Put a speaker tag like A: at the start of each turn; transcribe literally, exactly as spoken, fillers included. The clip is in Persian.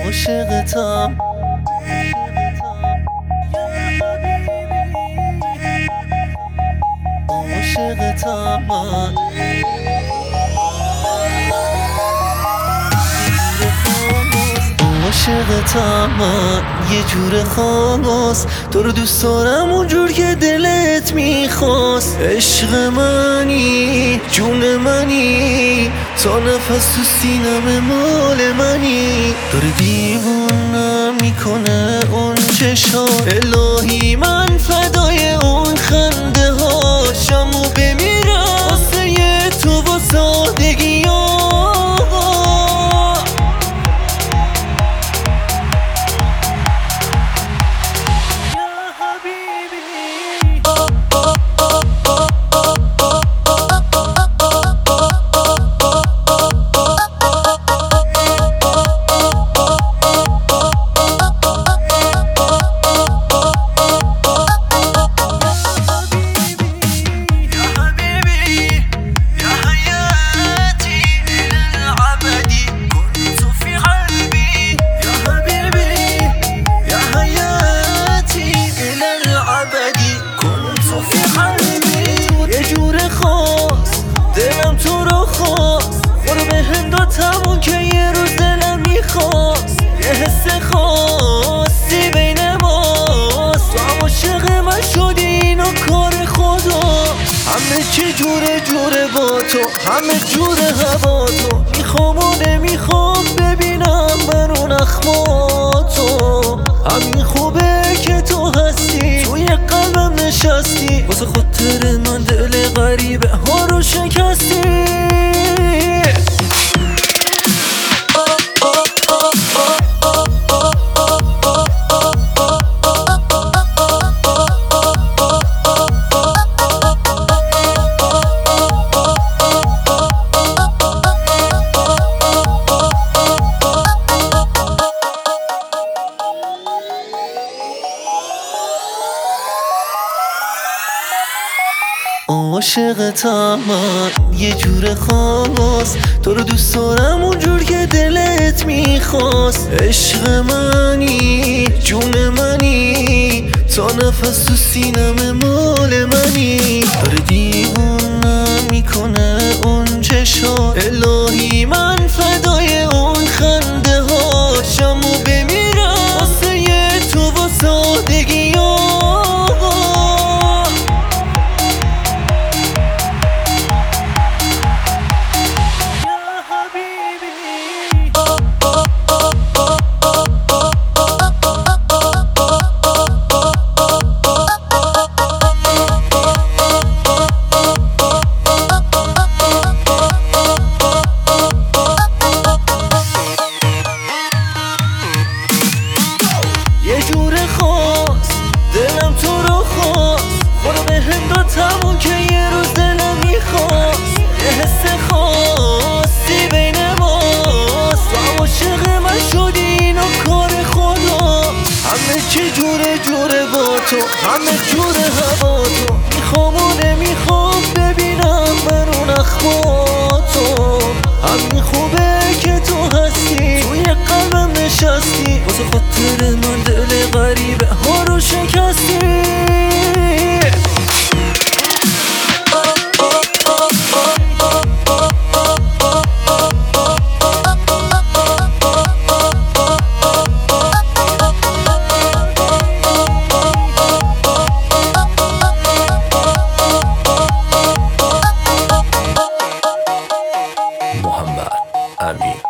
A: عاشقتم عاشقتم من عاشقتم من یه جور خاص، تو رو دوست دارم اونجور که دلت میخواست. عشق منی، جون منی، تا نفس تو سینم مال منی. داره دیوونم میکنه اون چشات، الهی من فدای اون خنده هاشم و بمیرم واسه تو و سادگی ها. دلم تو رو خواست، برو به هم دادمون که یه روز دلم میخواست. یه حس خاصی بین ماست، تو هم عاشق من شدی اینو کار خدا. همه چی جوره جوره با تو، همه جوره هوا تو. میخوام و نمیخوام ببینم من اون اخماتو. همین خوبه که تو هستی، توی قلبم نشستی، واسه خاطر من دل غریبه ها رو شکستی. عاشقتم من یه جور خاص، تو رو دوست دارم اونجور که دلت میخواست. عشق منی، جون منی، تا نفس تو سینم مال منی. داره دیوونم میکنه اون چشات، الهی من فدای اون خنده هاشم و بمیرم واسه تو و سادگی ها. یه جور خاص، دلم تو رو خواست، برو به هم دادمون که یه روز دلم میخواست. یه حس خاصی بین ماست، تو هم عاشق من شدی اینو کار خدا. همه چی جوره جوره با تو، همه جوره هوا تو. میخوام و نمیخوام ببینم من اون اخماتو. همین خوبه که تو هستی، توی قلبم نشستی، واسه خاطر من دل غریبه ها رو شکستی.
B: محمد امین.